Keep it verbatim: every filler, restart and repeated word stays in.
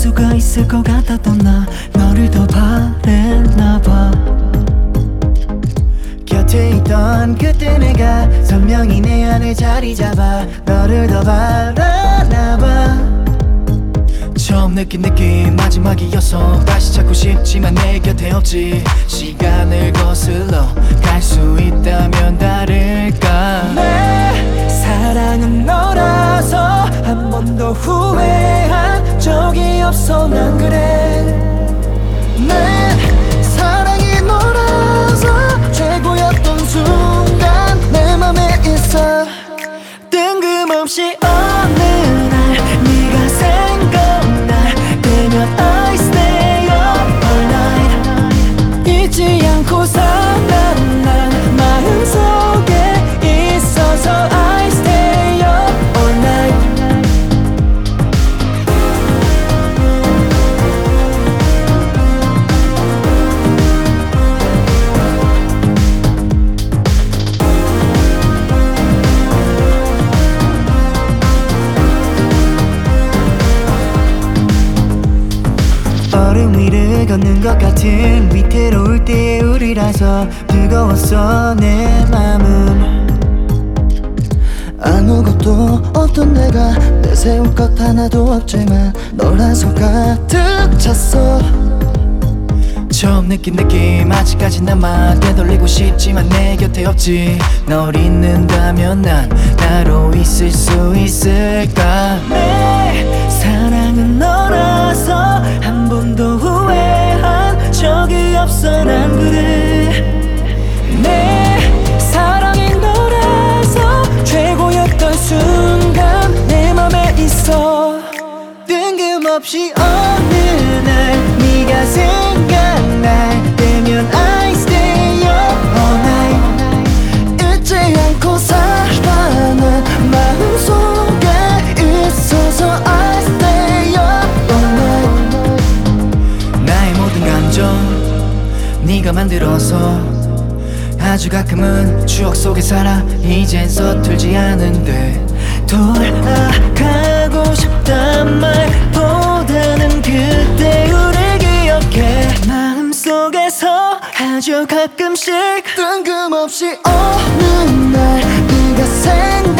수가 있을 것 같았던 나 너를 더 바랬나봐. 곁에 있던 그때 내가 선명히 내 안에 자리 잡아 너를 더 바라나봐. 처음 느낀 느낌 마지막이어서 다시 찾고 싶지만 내 곁에 없지. 시간을 거슬러 갈 수 있다면 다를까. 내 사랑은 너라서 한 번도 후회한 적이 없어. 난 그래. 내 사랑이 너라서 최고였던 순간 내 맘에 있어. 뜬금없이 어느 날 네가 생각날 때면 I stay up all night. 잊지 않고 살아 난 마음속에 있어서 I stay up all night. 얼음 위를 걷는 것 같은 위태로울 때의 우리라서 뜨거웠어 내 맘은. 아무것도 없던 내가 내세울 것 하나도 없지만 너라서 가득 찼어. 처음 느낀 느낌 아직까지 남아. 되돌리고 싶지만 내 곁에 없지. 널 잊는다면 난 따로 있을 수 있을까. 내 사랑은 너라서 한 번도 후회한 적이 없어. 난 그래. 내 사랑이 너라서 최고였던 순간 내 맘에 있어. 뜬금없이 어느 날 네가 생각날 때면 I stay up all night. 잊지 않고 살아 난 마음속에 있어서 I stay up all night. 나의 모든 감정 네가 만들어서 아주 가끔은 추억 속에 살아. 이젠 서툴지 않은데 돌아가고 싶단 말보다는 그때 우릴 기억해. 마음속에서 아주 가끔씩 뜬금없이 어느 날 네가 생각